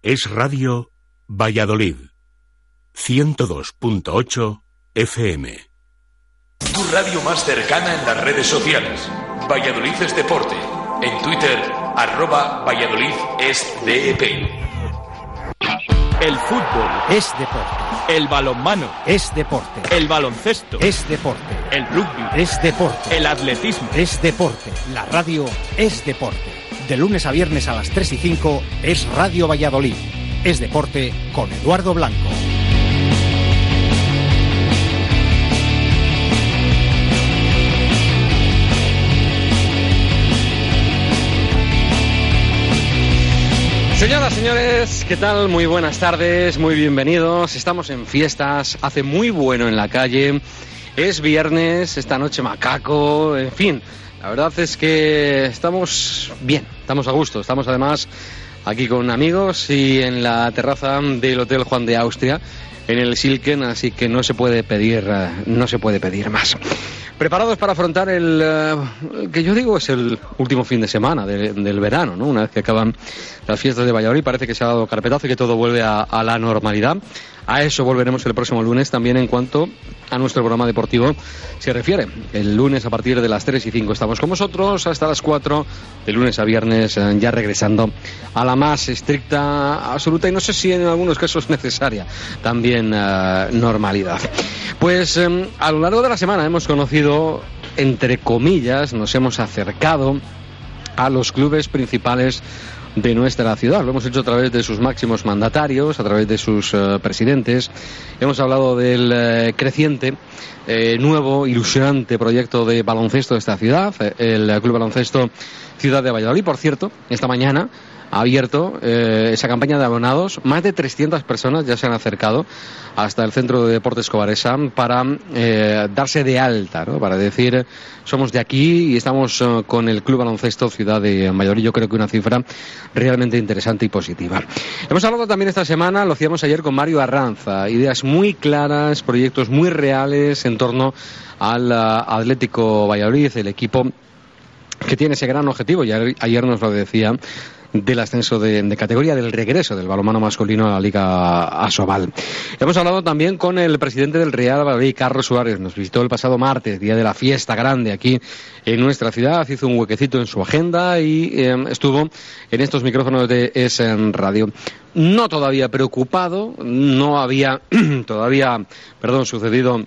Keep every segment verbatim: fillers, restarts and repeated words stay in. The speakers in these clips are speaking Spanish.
Es Radio Valladolid, ciento dos punto ocho F M. Tu radio más cercana en las redes sociales. Valladolid es Deporte. En Twitter, arroba Valladolid es D E P. El fútbol es deporte. El balonmano es deporte. El baloncesto es deporte. El rugby es deporte. El atletismo es deporte. La radio es deporte. De lunes a viernes a las tres y cinco es Radio Valladolid. Es deporte con Eduardo Blanco. Señoras, señores, ¿qué tal? Muy buenas tardes, muy bienvenidos. Estamos en fiestas, hace muy bueno en la calle. Es viernes, esta noche macaco, en fin. La verdad es que estamos bien, estamos a gusto. Estamos además aquí con amigos y en la terraza del Hotel Juan de Austria, en el Silken, así que no se puede pedir, no se puede pedir más. Preparados para afrontar el, el que yo digo es el último fin de semana de, del verano, ¿no? Una vez que acaban las fiestas de Valladolid, parece que se ha dado carpetazo y que todo vuelve a, a la normalidad. A eso volveremos el próximo lunes también en cuanto a nuestro programa deportivo se refiere. El lunes a partir de las tres y cinco estamos con vosotros hasta las cuatro, de lunes a viernes, ya regresando a la más estricta, absoluta y no sé si en algunos casos necesaria también uh, normalidad. Pues um, a lo largo de la semana hemos conocido, entre comillas, nos hemos acercado a los clubes principales de nuestra ciudad. Lo hemos hecho a través de sus máximos mandatarios, a través de sus uh, presidentes. Hemos hablado del uh, creciente, eh, nuevo, ilusionante proyecto de baloncesto de esta ciudad, el uh, Club Baloncesto Ciudad de Valladolid. Por cierto, esta mañana ha abierto eh, esa campaña de abonados. Más de trescientas personas ya se han acercado hasta el Centro de Deportes Cobaresa para eh, darse de alta, ¿no? Para decir, somos de aquí y estamos uh, con el Club Baloncesto Ciudad de Valladolid. Yo creo que una cifra realmente interesante y positiva. Hemos hablado también esta semana, lo hacíamos ayer con Mario Arranza, ideas muy claras, proyectos muy reales en torno al uh, Atlético Valladolid, el equipo que tiene ese gran objetivo, y ayer, ayer nos lo decía, del ascenso de, de categoría, del regreso del balonmano masculino a la Liga Asobal. Hemos hablado también con el presidente del Real Valladolid, Carlos Suárez. Nos visitó el pasado martes, día de la fiesta grande aquí en nuestra ciudad. Hizo un huequecito en su agenda y eh, estuvo en estos micrófonos de Es en Radio. No todavía preocupado, no había todavía, perdón, sucedido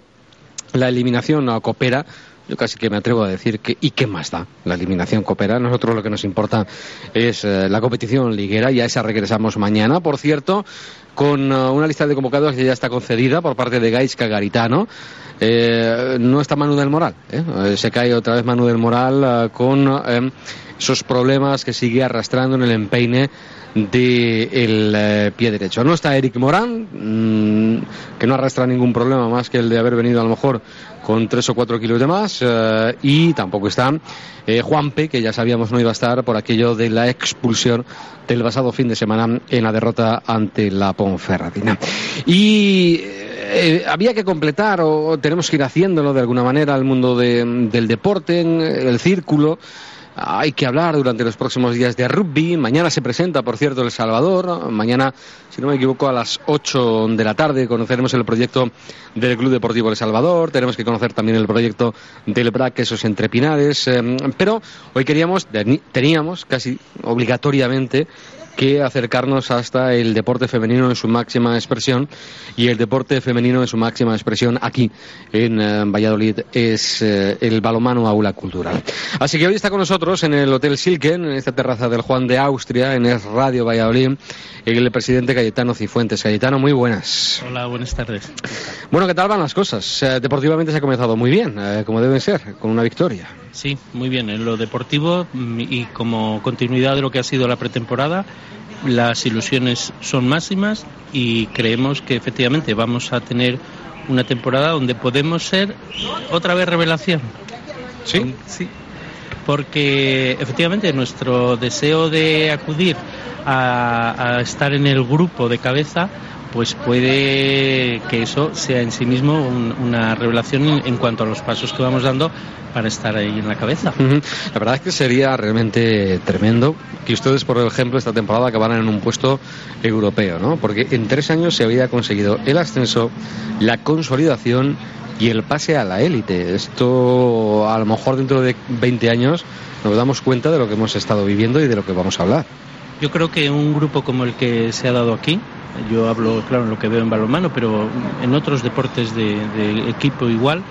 la eliminación a Copera. Yo casi que me atrevo a decir que, ¿y qué más da la eliminación Copera? A nosotros lo que nos importa es eh, la competición liguera, y a esa regresamos mañana, por cierto, con uh, una lista de convocados que ya está concedida por parte de Gaizka Garitano. Eh, no está Manu del Moral, ¿eh? Se cae otra vez Manu del Moral uh, con uh, esos problemas que sigue arrastrando en el empeine del eh, pie derecho. No está Eric Morán, mmm, que no arrastra ningún problema más que el de haber venido a lo mejor con tres o cuatro kilos de más, eh, y tampoco está eh, Juanpe, que ya sabíamos no iba a estar por aquello de la expulsión del pasado fin de semana en la derrota ante la Ponferradina. Y eh, había que completar, o, o tenemos que ir haciéndolo de alguna manera, al mundo de, del deporte, en el círculo. Hay que hablar durante los próximos días de rugby. Mañana se presenta, por cierto, El Salvador. Mañana, si no me equivoco, a las ocho de la tarde conoceremos el proyecto del Club Deportivo El Salvador. Tenemos que conocer también el proyecto del B R A C, esos Entre Pinares. Eh, pero hoy queríamos, teníamos casi obligatoriamente que acercarnos hasta el deporte femenino en su máxima expresión, y el deporte femenino en su máxima expresión aquí en eh, Valladolid es eh, el balonmano Aula Cultural. Así que hoy está con nosotros en el Hotel Silken, en esta terraza del Juan de Austria, en Es Radio Valladolid, el presidente Cayetano Cifuentes. Cayetano, muy buenas. Hola, buenas tardes. Bueno, ¿qué tal van las cosas? Eh, deportivamente se ha comenzado muy bien, eh, como deben ser, con una victoria. Sí, muy bien. En lo deportivo y como continuidad de lo que ha sido la pretemporada, las ilusiones son máximas y creemos que efectivamente vamos a tener una temporada donde podemos ser otra vez revelación. ¿Sí? Sí. porque efectivamente nuestro deseo de acudir a, a estar en el grupo de cabeza, pues puede que eso sea en sí mismo un, una revelación en, en cuanto a los pasos que vamos dando para estar ahí en la cabeza. Uh-huh. La verdad es que sería realmente tremendo que ustedes, por ejemplo, esta temporada acabaran en un puesto europeo, ¿no? Porque en tres años se había conseguido el ascenso, la consolidación y el pase a la élite. Esto, a lo mejor dentro de veinte años, nos damos cuenta de lo que hemos estado viviendo y de lo que vamos a hablar. Yo creo que un grupo como el que se ha dado aquí, yo hablo, claro, en lo que veo en balonmano, pero en otros deportes de, de equipo igual,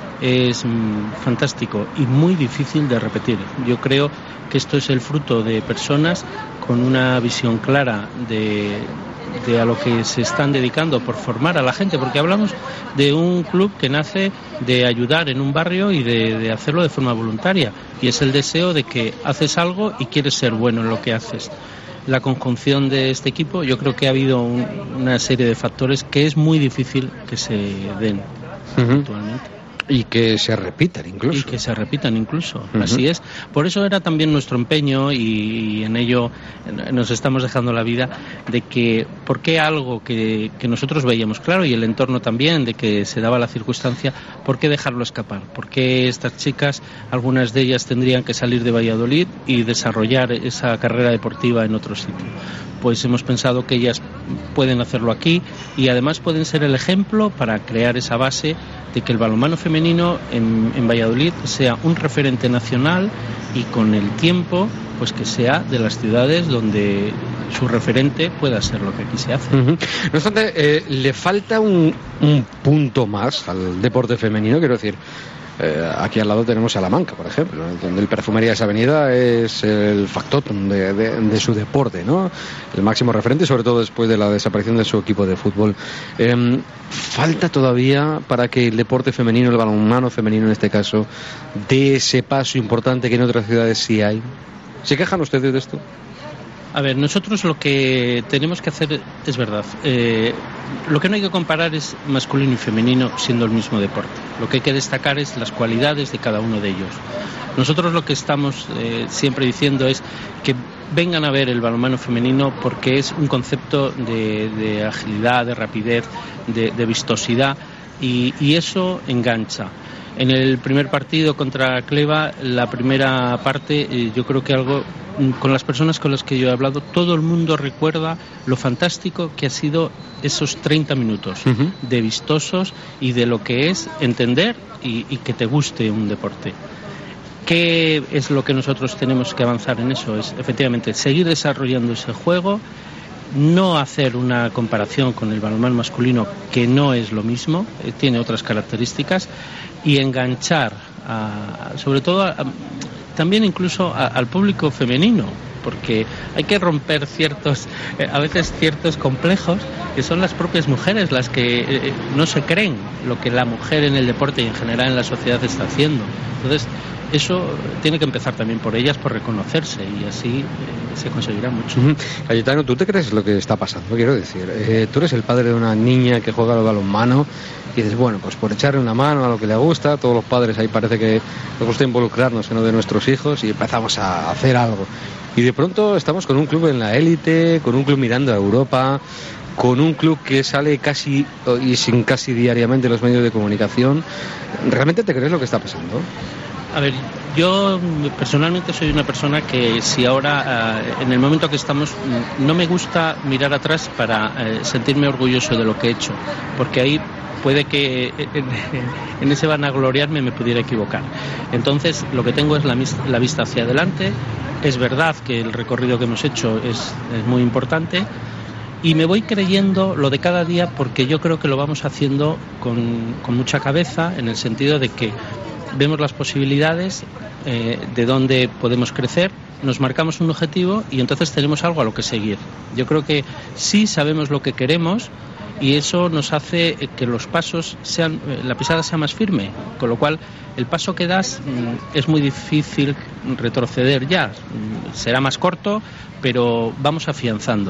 es mm, fantástico y muy difícil de repetir. Yo creo que esto es el fruto de personas con una visión clara de, de a lo que se están dedicando por formar a la gente, porque hablamos de un club que nace de ayudar en un barrio y de, de hacerlo de forma voluntaria, y es el deseo de que haces algo y quieres ser bueno en lo que haces. La conjunción de este equipo, yo creo que ha habido un, una serie de factores que es muy difícil que se den uh-huh. actualmente. Y que se repitan incluso. Y que se repitan incluso, uh-huh. Así es. Por eso era también nuestro empeño, y, y en ello nos estamos dejando la vida, de que, ¿por qué algo que, que nosotros veíamos claro, y el entorno también, de que se daba la circunstancia, ¿por qué dejarlo escapar? ¿Por qué estas chicas, algunas de ellas tendrían que salir de Valladolid y desarrollar esa carrera deportiva en otro sitio? Pues hemos pensado que ellas pueden hacerlo aquí, y además pueden ser el ejemplo para crear esa base de que el balonmano femenino en, en Valladolid sea un referente nacional, y con el tiempo pues que sea de las ciudades donde su referente pueda ser lo que aquí se hace. Uh-huh. No obstante, eh, le falta un, un punto más al deporte femenino, quiero decir. Eh, aquí al lado tenemos Salamanca, por ejemplo, donde el Perfumerías Avenida es el factotum de, de, de su deporte, ¿no? El máximo referente, sobre todo después de la desaparición de su equipo de fútbol. Eh, falta todavía para que el deporte femenino, el balonmano femenino en este caso, dé ese paso importante que en otras ciudades sí hay. ¿Se quejan ustedes de esto? A ver, nosotros lo que tenemos que hacer es verdad. Eh, lo que no hay que comparar es masculino y femenino siendo el mismo deporte. Lo que hay que destacar es las cualidades de cada uno de ellos. Nosotros lo que estamos eh, siempre diciendo es que vengan a ver el balonmano femenino, porque es un concepto de, de agilidad, de rapidez, de, de vistosidad, y, y eso engancha. En el primer partido contra Cleva, la primera parte, eh, yo creo que algo, con las personas con las que yo he hablado, todo el mundo recuerda lo fantástico que ha sido esos treinta minutos uh-huh. de vistosos y de lo que es entender y, y que te guste un deporte. ¿Qué es lo que nosotros tenemos que avanzar en eso? Es efectivamente seguir desarrollando ese juego, no hacer una comparación con el balonmano masculino, que no es lo mismo, eh, tiene otras características, y enganchar a, sobre todo a, a, también incluso a, al público femenino, porque hay que romper ciertos eh, a veces ciertos complejos, que son las propias mujeres las que eh, no se creen lo que la mujer en el deporte y en general en la sociedad está haciendo. Entonces eso tiene que empezar también por ellas, por reconocerse, y así eh, se conseguirá mucho. Uh-huh. Cayetano, ¿tú te crees lo que está pasando? Quiero decir, eh, tú eres el padre de una niña que juega al balonmano y dices, bueno, pues por echarle una mano a lo que le gusta, todos los padres ahí parece que nos gusta involucrarnos en lo de nuestros hijos y empezamos a hacer algo. Y de pronto estamos con un club en la élite, con un club mirando a Europa, con un club que sale casi y sin casi diariamente en los medios de comunicación. ¿Realmente te crees lo que está pasando? A ver, yo personalmente soy una persona que si ahora, eh, en el momento que estamos, no me gusta mirar atrás para eh, sentirme orgulloso de lo que he hecho, porque ahí puede que en, en ese vanagloriarme me pudiera equivocar. Entonces, lo que tengo es la, la vista hacia adelante. Es verdad que el recorrido que hemos hecho es, es muy importante, y me voy creyendo lo de cada día, porque yo creo que lo vamos haciendo con, con mucha cabeza, en el sentido de que vemos las posibilidades eh, de dónde podemos crecer, nos marcamos un objetivo y entonces tenemos algo a lo que seguir. Yo creo que sí sabemos lo que queremos, y eso nos hace que los pasos sean, la pisada sea más firme, con lo cual el paso que das mm, es muy difícil retroceder ya, mm, será más corto, pero vamos afianzando.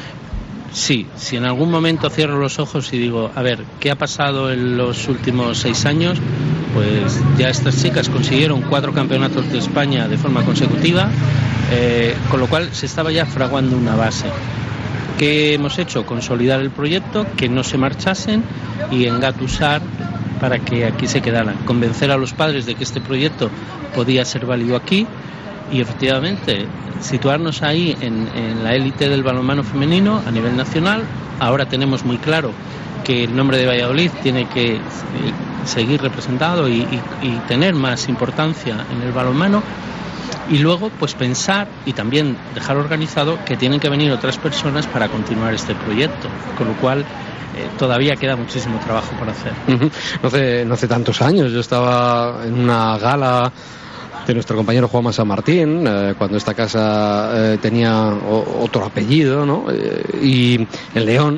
Sí, si en algún momento cierro los ojos y digo, a ver, ¿qué ha pasado en los últimos seis años? pues ya estas chicas consiguieron cuatro campeonatos de España de forma consecutiva, eh, con lo cual se estaba ya fraguando una base. ¿Qué hemos hecho? Consolidar el proyecto, que no se marchasen y engatusar para que aquí se quedaran. Convencer a los padres de que este proyecto podía ser válido aquí y efectivamente situarnos ahí en, en la élite del balonmano femenino a nivel nacional. Ahora tenemos muy claro que el nombre de Valladolid tiene que seguir representado y, y, y tener más importancia en el balonmano. Y luego, pues pensar y también dejar organizado que tienen que venir otras personas para continuar este proyecto, con lo cual eh, todavía queda muchísimo trabajo por hacer. Uh-huh. No hace, no hace tantos años, yo estaba en una gala de nuestro compañero Juanma San Martín, eh, cuando esta casa eh, tenía o, otro apellido, ¿no? Eh, y en León.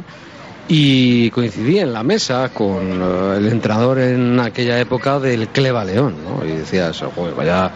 Y coincidí en la mesa con uh, el entrenador en aquella época del Cleva León, ¿no? Y decía eso, joder, vaya,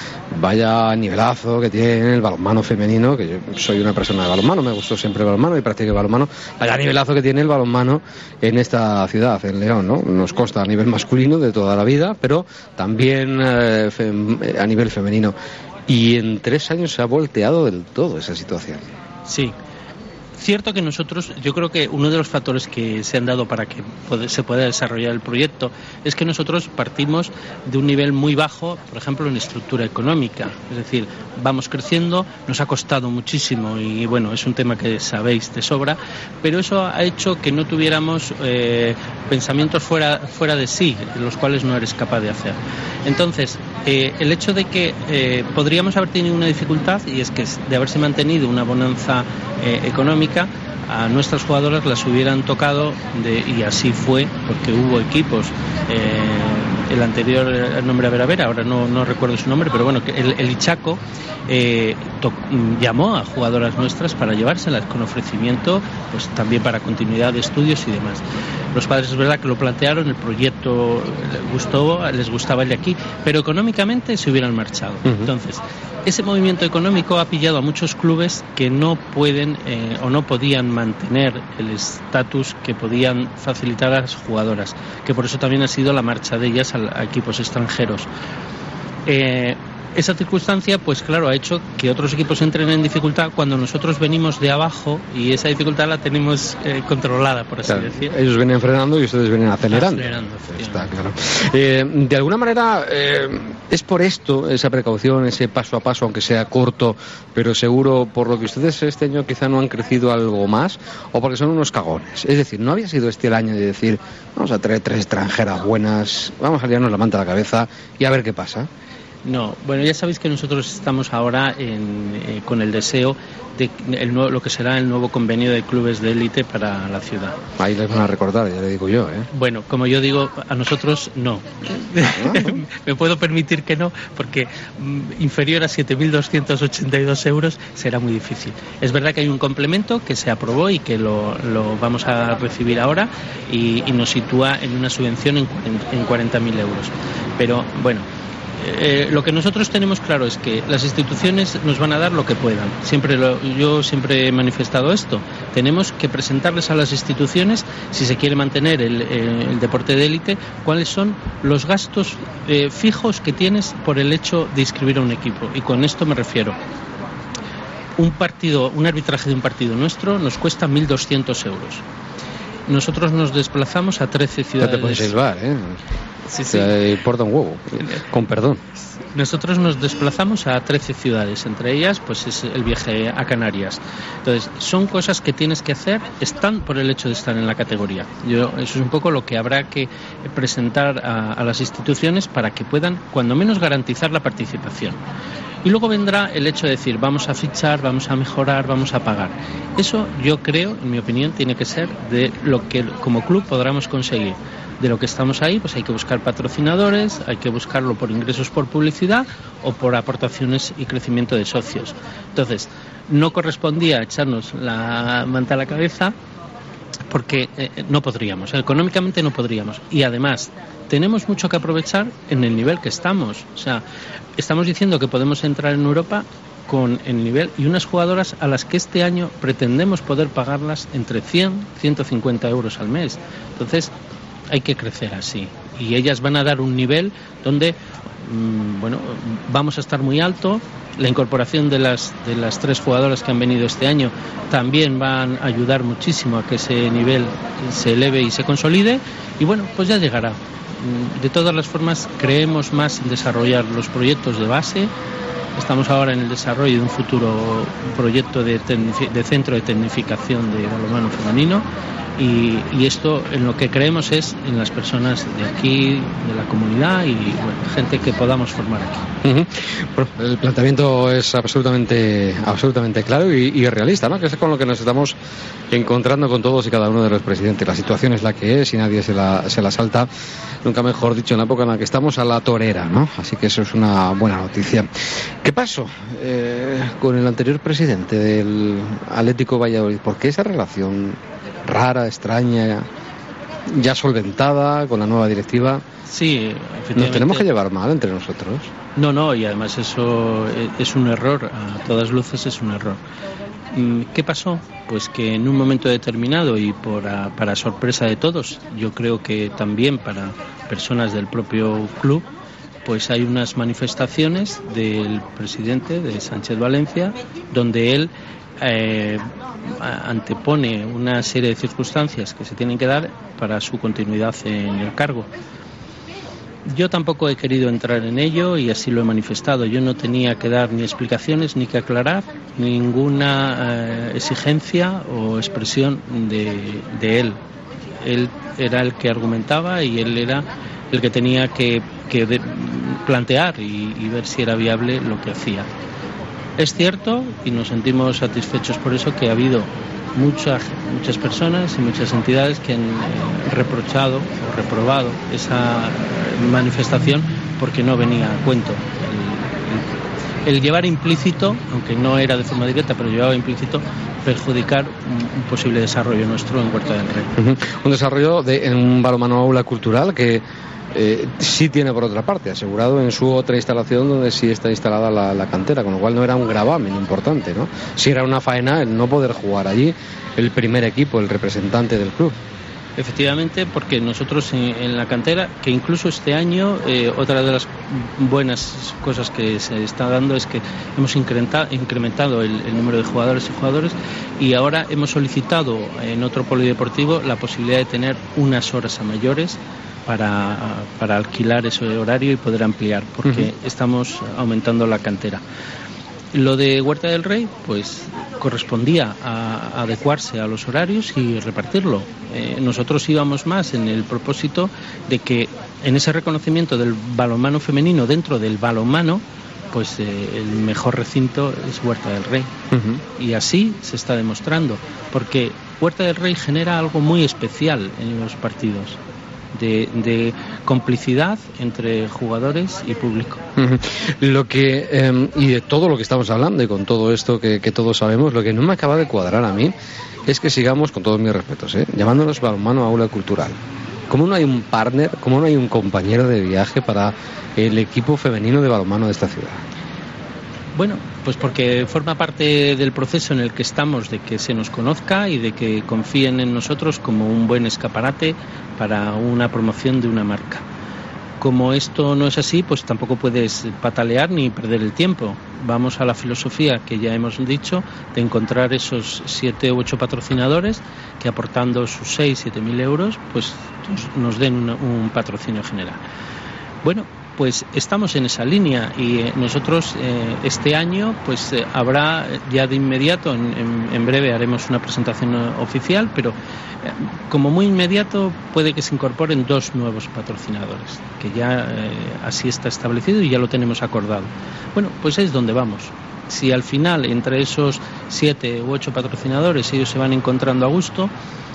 vaya nivelazo que tiene el balonmano femenino, que yo soy una persona de balonmano, me gustó siempre el balonmano y practiqué balonmano, vaya nivelazo que tiene el balonmano en esta ciudad, en León, ¿no? Nos consta a nivel masculino de toda la vida, pero también eh, fem- a nivel femenino. Y en tres años se ha volteado del todo esa situación. Sí. Cierto que nosotros, yo creo que uno de los factores que se han dado para que se pueda desarrollar el proyecto es que nosotros partimos de un nivel muy bajo, por ejemplo, en estructura económica. Es decir, vamos creciendo, nos ha costado muchísimo y bueno, es un tema que sabéis de sobra, pero eso ha hecho que no tuviéramos eh, pensamientos fuera, fuera de sí, los cuales no eres capaz de hacer. Entonces, eh, el hecho de que eh, podríamos haber tenido una dificultad, y es que de haberse mantenido una bonanza eh, económica, a nuestras jugadoras las hubieran tocado de, y así fue, porque hubo equipos, eh, el anterior, el nombre Vera Vera, ahora no, no recuerdo su nombre, pero bueno, el, el Ichaco eh, to, llamó a jugadoras nuestras para llevárselas con ofrecimiento, pues también para continuidad de estudios y demás. Los padres es verdad que lo plantearon, el proyecto les gustó, les gustaba el de aquí, pero económicamente se hubieran marchado. Uh-huh. Entonces, ese movimiento económico ha pillado a muchos clubes que no pueden eh, o no podían mantener el estatus que podían facilitar a las jugadoras, que por eso también ha sido la marcha de ellas a, a equipos extranjeros. Eh, esa circunstancia, pues claro, ha hecho que otros equipos entren en dificultad cuando nosotros venimos de abajo y esa dificultad la tenemos eh, controlada, por así claro, decir. Ellos vienen frenando y ustedes vienen acelerando. Acelerando, está claro. Eh, de alguna manera, eh, es por esto, esa precaución, ese paso a paso, aunque sea corto, pero seguro, por lo que ustedes este año quizá no han crecido algo más, o porque son unos cagones. Es decir, ¿no había sido este el año de decir, vamos a traer tres extranjeras buenas, vamos a liarnos la manta a la cabeza y a ver qué pasa? No, bueno, ya sabéis que nosotros estamos ahora en, eh, con el deseo de el nuevo, lo que será el nuevo convenio de clubes de élite para la ciudad. Ahí les van a recordar, ya le digo yo, ¿eh? Bueno, como yo digo, a nosotros no. Ah, ¿no? Me puedo permitir que no, porque mm, inferior a siete mil doscientos ochenta y dos euros será muy difícil. Es verdad que hay un complemento que se aprobó y que lo, lo vamos a recibir ahora y, y nos sitúa en una subvención en, en cuarenta mil euros. Pero, bueno... Eh, lo que nosotros tenemos claro es que las instituciones nos van a dar lo que puedan. Siempre lo, yo siempre he manifestado esto. Tenemos que presentarles a las instituciones, si se quiere mantener el, eh, el deporte de élite, cuáles son los gastos eh, fijos que tienes por el hecho de inscribir a un equipo. Y con esto me refiero. Un partido, un arbitraje de un partido nuestro nos cuesta mil doscientos euros. Nosotros nos desplazamos a trece ciudades. Ya te puedes silbar, ¿eh? Sí, sí. Te importa un huevo, con perdón. Nosotros nos desplazamos a trece ciudades, entre ellas pues es el viaje a Canarias. Entonces, son cosas que tienes que hacer, están por el hecho de estar en la categoría. Yo, eso es un poco lo que habrá que presentar a, a las instituciones para que puedan, cuando menos, garantizar la participación. Y luego vendrá el hecho de decir, vamos a fichar, vamos a mejorar, vamos a pagar. Eso, yo creo, en mi opinión, tiene que ser de lo que como club podamos conseguir. De lo que estamos ahí, pues hay que buscar patrocinadores, hay que buscarlo por ingresos por publicidad o por aportaciones y crecimiento de socios. Entonces, no correspondía echarnos la manta a la cabeza porque eh, no podríamos, económicamente no podríamos. Y además, tenemos mucho que aprovechar en el nivel que estamos. O sea, estamos diciendo que podemos entrar en Europa con el nivel y unas jugadoras a las que este año pretendemos poder pagarlas entre cien y ciento cincuenta euros al mes. Entonces, hay que crecer así. y ellas van a dar un nivel donde mmm, bueno, vamos a estar muy alto. La incorporación de las de las tres jugadoras que han venido este año también van a ayudar muchísimo a que ese nivel se eleve y se consolide, y bueno, pues ya llegará. De todas las formas, creemos más en desarrollar los proyectos de base. Estamos ahora en el desarrollo de un futuro proyecto de, tecnifi- de centro de tecnificación de balonmano femenino, y, y esto en lo que creemos es en las personas de aquí, de la comunidad, y bueno, gente que podamos formar aquí. Uh-huh. Bueno, el planteamiento es absolutamente absolutamente claro y, y realista, ¿no? Que es con lo que nos estamos encontrando con todos y cada uno de los presidentes. La situación es la que es y nadie se la, se la salta, nunca mejor dicho, en la época en la que estamos, a la torera, ¿no? Así que eso es una buena noticia. ¿Qué pasó eh, con el anterior presidente del Atlético Valladolid? ¿Por qué esa relación rara, extraña, ya solventada con la nueva directiva? Sí, efectivamente. ¿Nos tenemos que llevar mal entre nosotros? No, no, y además eso es un error, a todas luces es un error. ¿Qué pasó? Pues que en un momento determinado, y por, para sorpresa de todos, yo creo que también para personas del propio club, pues hay unas manifestaciones del presidente, de Sánchez Valencia, donde él eh, antepone una serie de circunstancias que se tienen que dar para su continuidad en el cargo. Yo tampoco he querido entrar en ello y así lo he manifestado. Yo no tenía que dar ni explicaciones ni que aclarar ninguna eh, exigencia o expresión de, de él. Él era el que argumentaba y él era el que tenía que, que de, plantear y, y ver si era viable lo que hacía. Es cierto, y nos sentimos satisfechos por eso, que ha habido muchas muchas personas y muchas entidades que han eh, reprochado o reprobado esa manifestación porque no venía a cuento. El, el, el llevar implícito, aunque no era de forma directa, pero llevaba implícito perjudicar un, un posible desarrollo nuestro en Huerta del Rey. Uh-huh. Un desarrollo de, en un balonmano aula cultural que Eh, sí tiene, por otra parte, asegurado en su otra instalación donde sí está instalada la, la cantera, con lo cual no era un gravamen importante, ¿no? Sí era una faena el no poder jugar allí el primer equipo, el representante del club. Efectivamente, porque nosotros en, en la cantera, que incluso este año, eh, otra de las buenas cosas que se está dando es que hemos incrementado, incrementado el, el número de jugadores y jugadores, y ahora hemos solicitado en otro polideportivo la posibilidad de tener unas horas a mayores para, para alquilar ese horario y poder ampliar, porque uh-huh. estamos aumentando la cantera. Lo de Huerta del Rey, pues correspondía a, a adecuarse a los horarios y repartirlo. Eh, nosotros íbamos más en el propósito de que en ese reconocimiento del balonmano femenino dentro del balonmano, pues eh, el mejor recinto es Huerta del Rey. Uh-huh. Y así se está demostrando, porque Huerta del Rey genera algo muy especial en los partidos. De, de complicidad entre jugadores y público. Uh-huh. Lo que eh, y de todo lo que estamos hablando y con todo esto que, que todos sabemos, lo que no me acaba de cuadrar a mí es que sigamos, con todos mis respetos, ¿eh? llamándonos balonmano aula cultural. ¿Cómo no hay un partner, cómo no hay un compañero de viaje para el equipo femenino de balonmano de esta ciudad? Bueno, pues porque forma parte del proceso en el que estamos, de que se nos conozca y de que confíen en nosotros como un buen escaparate para una promoción de una marca. Como esto no es así, pues tampoco puedes patalear ni perder el tiempo. Vamos a la filosofía que ya hemos dicho de encontrar esos siete u ocho patrocinadores que, aportando sus seis, siete mil euros, pues nos den una, un patrocinio general. Bueno, pues estamos en esa línea y eh, nosotros eh, este año pues eh, habrá ya de inmediato, en, en, en breve haremos una presentación oficial, pero eh, como muy inmediato puede que se incorporen dos nuevos patrocinadores, que ya eh, así está establecido y ya lo tenemos acordado. Bueno, pues es donde vamos. Si al final entre esos siete u ocho patrocinadores ellos se van encontrando a gusto,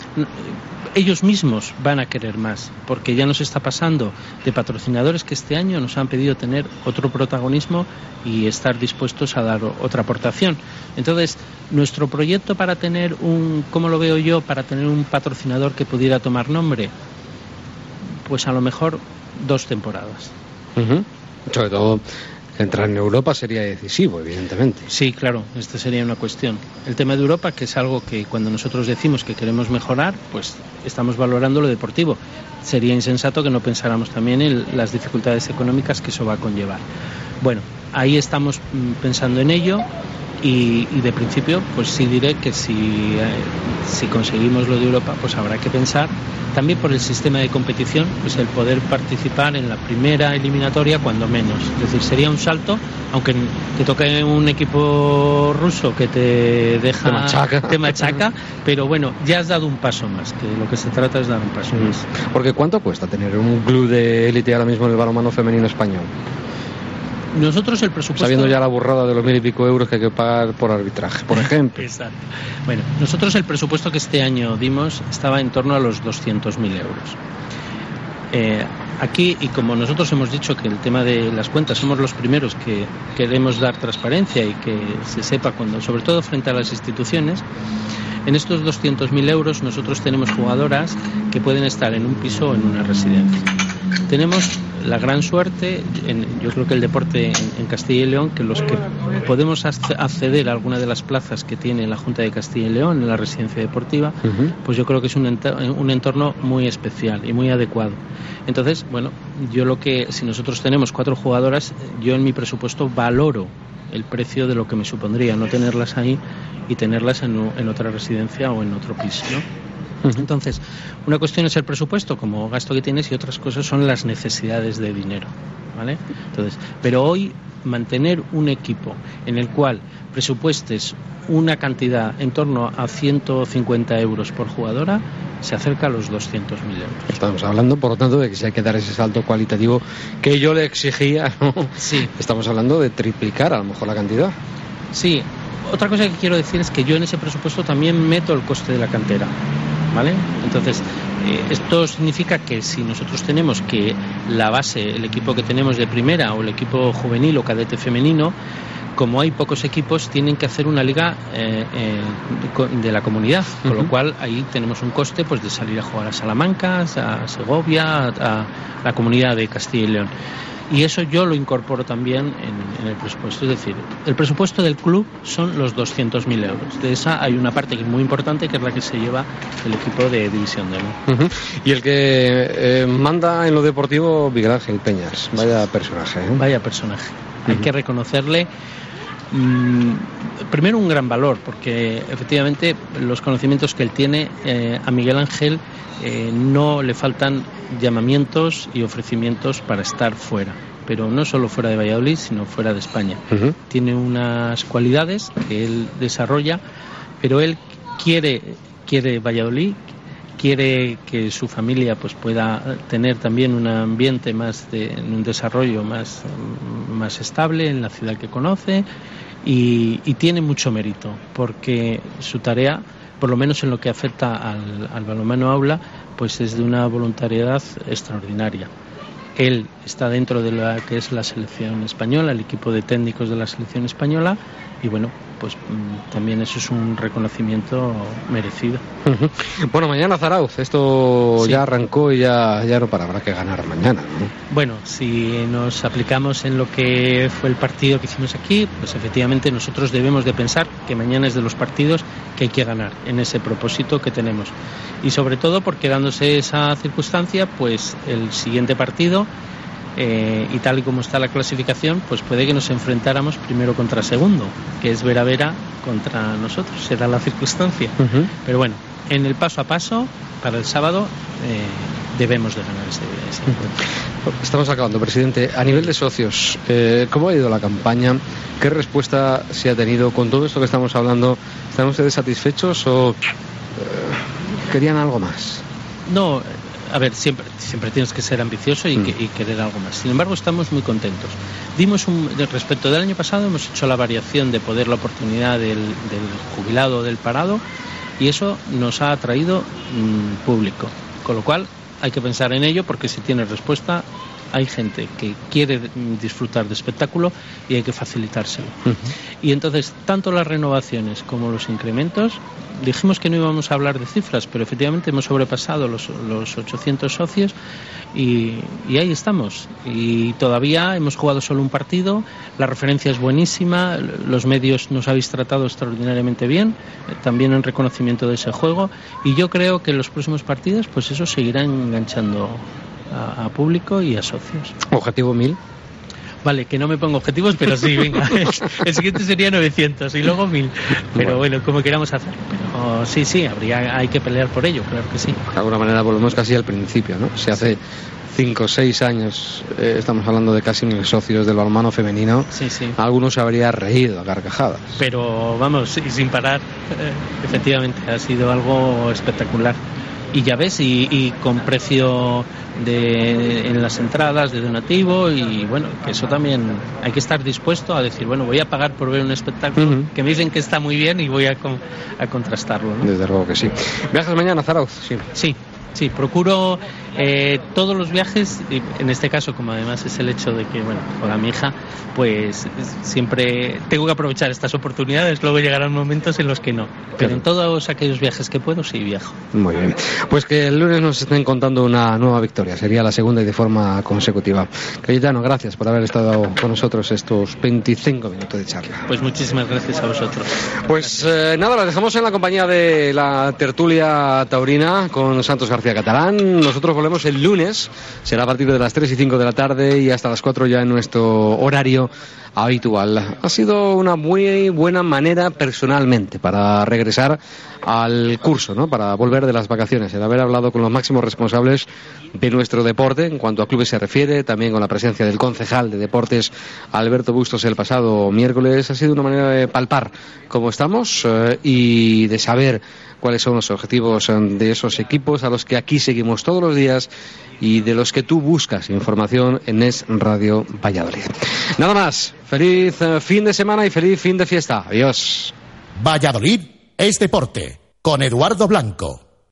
ellos mismos van a querer más, porque ya nos está pasando de patrocinadores que este año nos han pedido tener otro protagonismo y estar dispuestos a dar otra aportación. Entonces, nuestro proyecto para tener un, ¿cómo lo veo yo? Para tener un patrocinador que pudiera tomar nombre, pues a lo mejor dos temporadas. Uh-huh. Sobre todo entrar en Europa sería decisivo, evidentemente. Sí, claro, esta sería una cuestión. El tema de Europa, que es algo que cuando nosotros decimos que queremos mejorar, pues estamos valorando lo deportivo. Sería insensato que no pensáramos también en las dificultades económicas que eso va a conllevar. Bueno, ahí estamos pensando en ello. Y, y de principio, pues sí diré que si, eh, si conseguimos lo de Europa, pues habrá que pensar también por el sistema de competición, pues el poder participar en la primera eliminatoria cuando menos. Es decir, sería un salto, aunque te toque un equipo ruso que te deja, te machaca, te machaca pero bueno, ya has dado un paso más, que lo que se trata es dar un paso más. Porque ¿cuánto cuesta tener un club de élite ahora mismo en el balonmano femenino español? Nosotros el presupuesto... Sabiendo ya la burrada de los mil y pico euros que hay que pagar por arbitraje, por ejemplo. Exacto. Bueno, nosotros el presupuesto que este año dimos estaba en torno a los doscientos mil euros. Eh, aquí, y como nosotros hemos dicho que el tema de las cuentas somos los primeros que queremos dar transparencia y que se sepa cuando, sobre todo frente a las instituciones, en estos doscientos mil euros nosotros tenemos jugadoras que pueden estar en un piso o en una residencia. Tenemos la gran suerte, en, yo creo que el deporte en, en Castilla y León, que los que podemos acceder a alguna de las plazas que tiene la Junta de Castilla y León en la residencia deportiva, uh-huh. pues yo creo que es un entorno, un entorno muy especial y muy adecuado. Entonces, bueno, yo lo que, si nosotros tenemos cuatro jugadoras, yo en mi presupuesto valoro el precio de lo que me supondría no tenerlas ahí y tenerlas en, en otra residencia o en otro piso, ¿no? Entonces, una cuestión es el presupuesto como gasto que tienes y otras cosas son las necesidades de dinero, ¿vale? Entonces, pero hoy mantener un equipo en el cual presupuestes una cantidad en torno a ciento cincuenta euros por jugadora se acerca a los doscientos mil euros. Estamos hablando, por lo tanto, de que si hay que dar ese salto cualitativo que yo le exigía, ¿no? Sí. Estamos hablando de triplicar a lo mejor la cantidad. Sí. Otra cosa que quiero decir es que yo en ese presupuesto también meto el coste de la cantera, ¿vale? Entonces, eh, esto significa que si nosotros tenemos que la base, el equipo que tenemos de primera o el equipo juvenil o cadete femenino, como hay pocos equipos, tienen que hacer una liga eh, eh, de la comunidad, con uh-huh. lo cual ahí tenemos un coste pues de salir a jugar a Salamanca, a Segovia, a, a la comunidad de Castilla y León. Y eso yo lo incorporo también en, en el presupuesto. Es decir, el presupuesto del club son los doscientos mil euros. De esa hay una parte que es muy importante, que es la que se lleva el equipo de División de Honor. Uh-huh. Y el que eh, manda en lo deportivo, Miguel Ángel Peñas. Vaya personaje, ¿eh? Vaya personaje. Uh-huh. Hay que reconocerle mmm, primero un gran valor, porque efectivamente los conocimientos que él tiene, eh, a Miguel Ángel eh, no le faltan llamamientos y ofrecimientos para estar fuera, pero no solo fuera de Valladolid, sino fuera de España. Uh-huh. Tiene unas cualidades que él desarrolla, pero él quiere, quiere Valladolid, quiere que su familia pues pueda tener también un ambiente más de un desarrollo más, más estable en la ciudad que conoce, y, y tiene mucho mérito, porque su tarea, por lo menos en lo que afecta al, al balonmano aula, pues es de una voluntariedad extraordinaria. Él está dentro de la que es la selección española, el equipo de técnicos de la selección española, y bueno, pues también eso es un reconocimiento merecido. Uh-huh. Bueno, mañana Zarauz, esto sí. ya arrancó y ya, ya no para, habrá que ganar mañana, ¿no? Bueno, si nos aplicamos en lo que fue el partido que hicimos aquí, pues efectivamente nosotros debemos de pensar que mañana es de los partidos que hay que ganar en ese propósito que tenemos. Y sobre todo porque dándose esa circunstancia, pues el siguiente partido, Eh, y tal y como está la clasificación, pues puede que nos enfrentáramos primero contra segundo, que es Vera Vera contra nosotros, será la circunstancia. Uh-huh. Pero bueno, en el paso a paso, para el sábado, eh, debemos de ganar ese, ese encuentro. Estamos acabando, presidente. A nivel de socios, eh, ¿cómo ha ido la campaña? ¿Qué respuesta se ha tenido con todo esto que estamos hablando? ¿Están ustedes satisfechos o eh, querían algo más? No, a ver, siempre, siempre tienes que ser ambicioso y, que, y querer algo más. Sin embargo, estamos muy contentos. Dimos un, respecto del año pasado, hemos hecho la variación de poder la oportunidad del, del jubilado, del parado, y eso nos ha atraído mmm, público. Con lo cual, hay que pensar en ello, porque si tiene respuesta, hay gente que quiere disfrutar de espectáculo y hay que facilitárselo. Uh-huh. Y entonces, tanto las renovaciones como los incrementos, dijimos que no íbamos a hablar de cifras, pero efectivamente hemos sobrepasado los, los ochocientos socios y, y ahí estamos. Y todavía hemos jugado solo un partido, la referencia es buenísima, los medios nos habéis tratado extraordinariamente bien, también en reconocimiento de ese juego, y yo creo que en los próximos partidos pues eso seguirá enganchando a, a público y a socios. ¿Objetivo mil? Vale, que no me pongo objetivos, pero sí, venga, el, el siguiente sería novecientos y luego mil, pero bueno, bueno como queramos hacer. Pero sí, sí, habría, hay que pelear por ello, claro que sí. De alguna manera volvemos casi al principio, ¿no? Si hace cinco o seis años eh, estamos hablando de casi mil socios del balonmano femenino, sí, sí. Algunos se habría reído a carcajadas. Pero vamos, y sin parar, eh, efectivamente, ha sido algo espectacular. Y ya ves, y, y con precio de, en las entradas de donativo, y bueno, que eso también hay que estar dispuesto a decir, bueno, voy a pagar por ver un espectáculo uh-huh. que me dicen que está muy bien y voy a, con, a contrastarlo, ¿no? Desde luego que sí. ¿Viajas mañana a Zarauz? Sí. Sí. Sí, procuro eh, todos los viajes, y en este caso, como además es el hecho de que, bueno, juega mi hija, pues siempre tengo que aprovechar estas oportunidades, luego llegarán momentos en los que no. Pero claro, en todos aquellos viajes que puedo, sí viajo. Muy bien. Pues que el lunes nos estén contando una nueva victoria, sería la segunda y de forma consecutiva. Cayetano, gracias por haber estado con nosotros estos veinticinco minutos de charla. Pues muchísimas gracias a vosotros. Pues eh, nada, la dejamos en la compañía de la tertulia taurina con Santos García Catalán. Nosotros volvemos el lunes, será a partir de las tres y cinco de la tarde y hasta las cuatro ya en nuestro horario habitual. Ha sido una muy buena manera personalmente para regresar al curso, ¿no? Para volver de las vacaciones, el haber hablado con los máximos responsables de nuestro deporte en cuanto a clubes se refiere, también con la presencia del concejal de deportes Alberto Bustos el pasado miércoles. Ha sido una manera de palpar cómo estamos eh, y de saber cuáles son los objetivos de esos equipos a los que aquí seguimos todos los días y de los que tú buscas información en Es Radio Valladolid. Nada más, feliz fin de semana y feliz fin de fiesta. Adiós. Valladolid es deporte, con Eduardo Blanco.